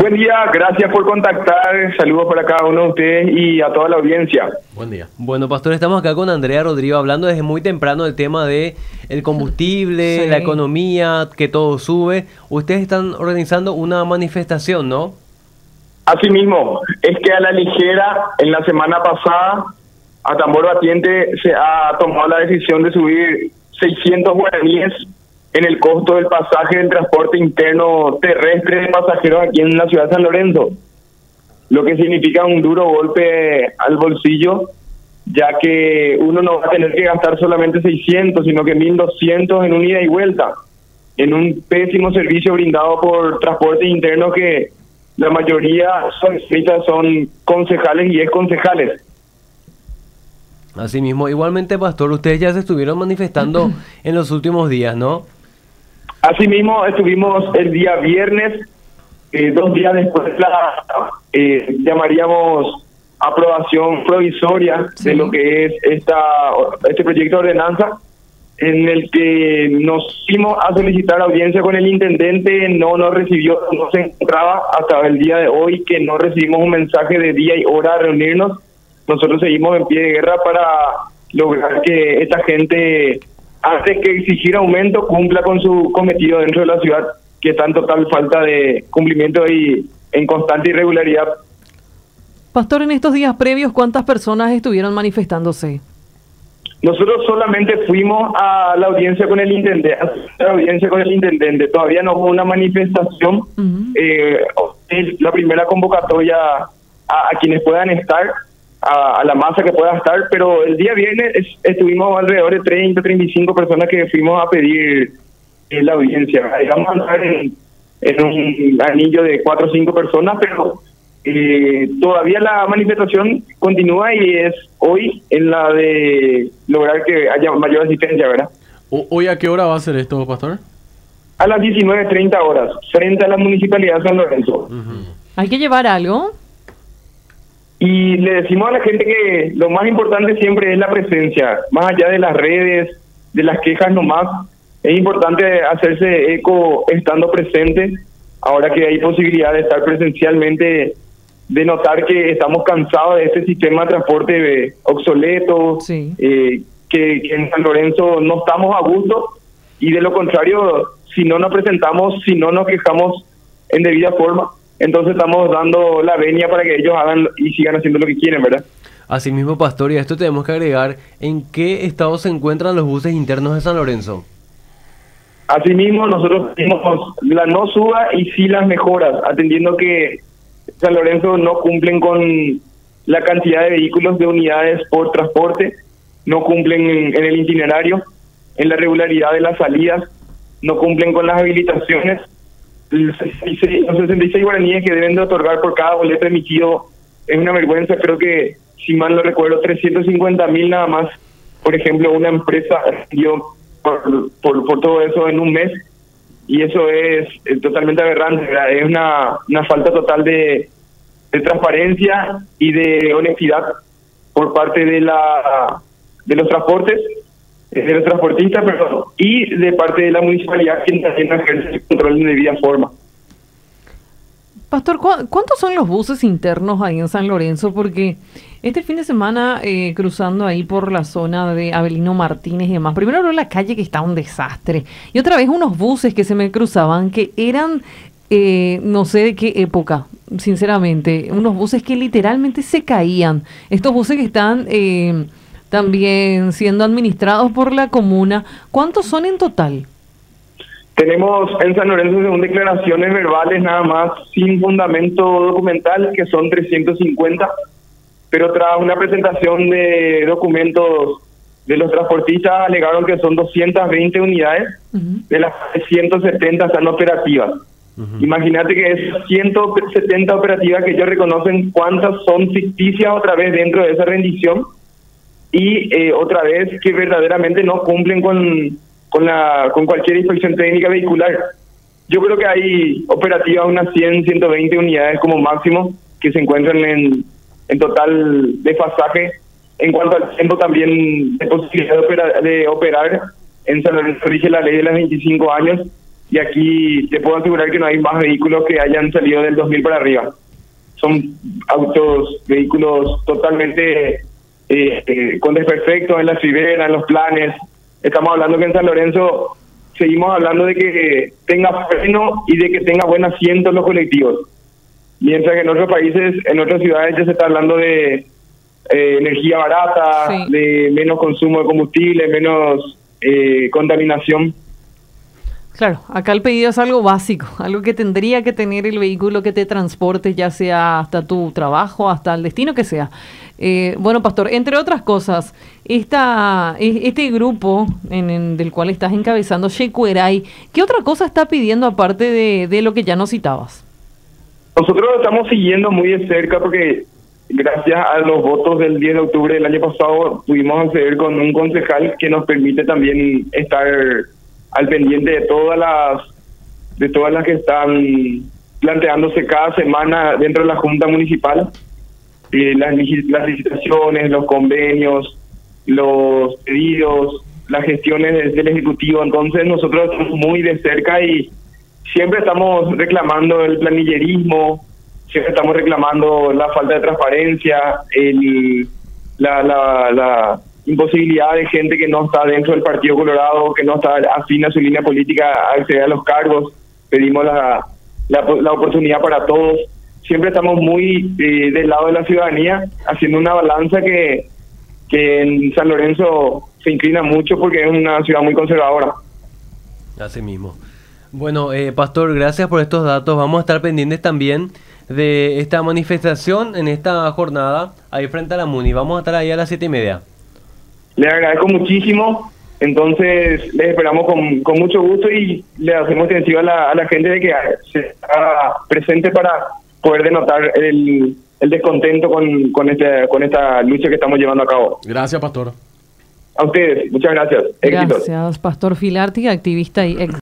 Buen día, gracias por contactar. Saludos para cada uno de ustedes y a toda la audiencia. Buen día. Bueno, Pastor, estamos acá con Andrea Rodrigo hablando desde muy temprano del tema de el combustible, Sí. la economía, que todo sube. Ustedes están organizando una manifestación, ¿no? Asimismo, es que a la ligera, en la semana pasada, a tambor batiente se ha tomado la decisión de subir 600 guaraníes en el costo del pasaje del transporte interno terrestre de pasajeros aquí en la ciudad de San Lorenzo, lo que significa un duro golpe al bolsillo, ya que uno no va a tener que gastar solamente 600, sino que 1.200 en un ida y vuelta, en un pésimo servicio brindado por transporte interno que la mayoría son concejales y exconcejales. Así mismo, igualmente, Pastor, ustedes ya se estuvieron manifestando en los últimos días, ¿no? Asimismo, estuvimos el día viernes, 2 días después de la, llamaríamos, aprobación provisoria Sí. de lo que es este proyecto de ordenanza, en el que nos fuimos a solicitar audiencia con el intendente, no nos recibió, no se encontraba hasta el día de hoy, que no recibimos un mensaje de día y hora a reunirnos. Nosotros seguimos en pie de guerra para lograr que esta gente, antes que exigir aumento, cumpla con su cometido dentro de la ciudad, que está en total falta de cumplimiento y en constante irregularidad. Pastor, en estos días previos, ¿cuántas personas estuvieron manifestándose? Nosotros solamente fuimos a la audiencia con el intendente, todavía no hubo una manifestación. Es la primera convocatoria a quienes puedan estar, a la masa que pueda estar, pero el día viernes estuvimos alrededor de 30, 35 personas que fuimos a pedir la audiencia. Vamos a andar en un anillo de 4 o 5 personas, pero todavía la manifestación continúa y es hoy en la de lograr que haya mayor asistencia, ¿verdad? ¿Hoy a qué hora va a ser esto, Pastor? A las 19:30 horas, frente a la Municipalidad de San Lorenzo. ¿Hay que llevar algo? Y le decimos a la gente que lo más importante siempre es la presencia, más allá de las redes, de las quejas nomás, es importante hacerse eco estando presente, ahora que hay posibilidad de estar presencialmente, de notar que estamos cansados de este sistema de transporte obsoleto, Sí. que en San Lorenzo no estamos a gusto, y de lo contrario, si no nos presentamos, si no nos quejamos en debida forma, entonces estamos dando la venia para que ellos hagan y sigan haciendo lo que quieren, ¿verdad? Así mismo, Pastor, y a esto tenemos que agregar, ¿en qué estado se encuentran los buses internos de San Lorenzo? Asimismo, nosotros tenemos la no suba y sí las mejoras, atendiendo que San Lorenzo no cumplen con la cantidad de vehículos de unidades por transporte, no cumplen en el itinerario, en la regularidad de las salidas, no cumplen con las habilitaciones. Los 66 guaraníes que deben de otorgar por cada boleto emitido es una vergüenza. Creo que, si mal no recuerdo, 350.000 nada más. Por ejemplo, una empresa dio por todo eso en un mes, y eso es totalmente aberrante, ¿verdad? Es una falta total de transparencia y de honestidad por parte de los transportes, de los transportistas, perdón, y de parte de la municipalidad, quien también ejerce el control de debida forma. Pastor, ¿cuántos son los buses internos ahí en San Lorenzo? Porque este fin de semana, cruzando ahí por la zona de Avelino Martínez y demás, primero veo la calle que está un desastre, y otra vez unos buses que se me cruzaban que eran, no sé de qué época, sinceramente, unos buses que literalmente se caían. Estos buses que están también siendo administrados por la comuna, ¿cuántos son en total? Tenemos en San Lorenzo, según declaraciones verbales nada más, sin fundamento documental, que son 350, pero tras una presentación de documentos de los transportistas alegaron que son 220 unidades, de las 170 están operativas. Imagínate que esas 170 operativas que ellos reconocen, cuántas son ficticias otra vez dentro de esa rendición, y otra vez que verdaderamente no cumplen con cualquier inspección técnica vehicular. Yo creo que hay operativas unas 100, 120 unidades como máximo que se encuentran en total desfasaje. En cuanto al tiempo también de posibilidad de operar, en San Lorenzo rige la ley de los 25 años, y aquí te puedo asegurar que no hay más vehículos que hayan salido del 2000 para arriba. Son vehículos totalmente con desperfectos en la fibera, en los planes. Estamos hablando que en San Lorenzo seguimos hablando de que tenga freno y de que tenga buen asiento en los colectivos. Mientras que en otros países, en otras ciudades ya se está hablando de energía barata, Sí. de menos consumo de combustible, menos contaminación. Claro, acá el pedido es algo básico, algo que tendría que tener el vehículo que te transporte, ya sea hasta tu trabajo, hasta el destino que sea. Bueno, Pastor, entre otras cosas, este grupo del cual estás encabezando, Shecueray, ¿qué otra cosa está pidiendo aparte de lo que ya nos citabas? Nosotros lo estamos siguiendo muy de cerca porque gracias a los votos del 10 de octubre del año pasado pudimos acceder con un concejal que nos permite también estar al pendiente de todas las que están planteándose cada semana dentro de la Junta Municipal, las licitaciones, los convenios, los pedidos, las gestiones del Ejecutivo. Entonces nosotros estamos muy de cerca y siempre estamos reclamando el planillerismo, siempre estamos reclamando la falta de transparencia, la imposibilidad de gente que no está dentro del Partido Colorado, que no está afín a su línea política a acceder a los cargos. Pedimos la oportunidad para todos. Siempre estamos muy del lado de la ciudadanía, haciendo una balanza que en San Lorenzo se inclina mucho porque es una ciudad muy conservadora. Así mismo. Bueno, Pastor, gracias por estos datos. Vamos a estar pendientes también de esta manifestación en esta jornada ahí frente a la MUNI. Vamos a estar ahí a las 7:30. Les agradezco muchísimo. Entonces les esperamos con mucho gusto y le hacemos extensiva a la gente de que se haga presente para poder denotar el descontento con esta lucha que estamos llevando a cabo. Gracias, Pastor. A ustedes, muchas gracias. Éxitos. Gracias, Pastor Filarti, activista y ex